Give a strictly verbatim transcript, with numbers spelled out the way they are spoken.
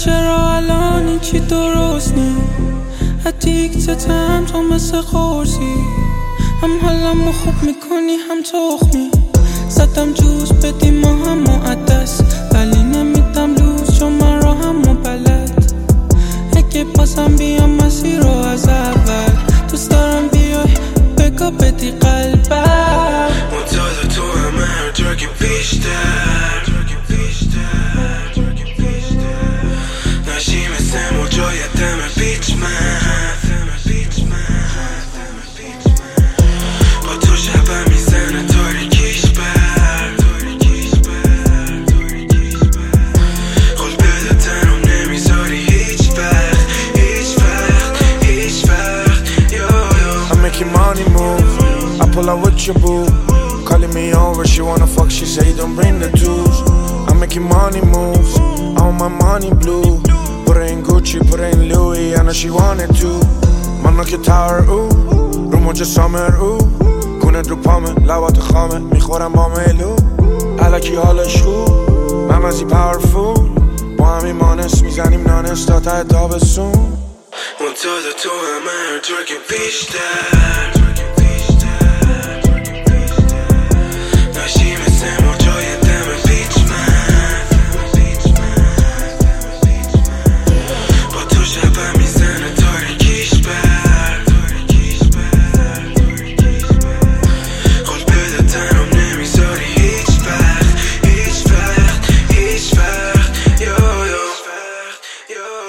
چرا الان این چی درست نی ادیکتتم تو مثل قرصی هم حالمو خوب میکنی هم تخمی زدم جوز بدیم ما هم معدس ولی نمیدم لوز چون من را هم مبلد اگه بازم بیام مسیر رو از اول دوست دارم بیای بگا بدی قلبم منتظر تو همه هر جا که بیشتر نشی مثل موجای دم بیچ من با تو شبم میزنه تاریکیش بر خود بده تنم نمیذاری هیچ وقت هیچ وقت هیچ وقت yo yo I'm making money move I pull out with your boo calling me over she wanna fuck she say don't bring the tools I'm making money moves I want my money blue put it in Gucci put it in Louis I know she wanted to منو که تار او رو موج سامر او کنه رو پامه لبات خامه میخورم با ملو علکی حالش خوب من مزی پاورفول با همین مانس میزنیم نانس تا ته تابستون منتظر تو همه هر جا که بیشتر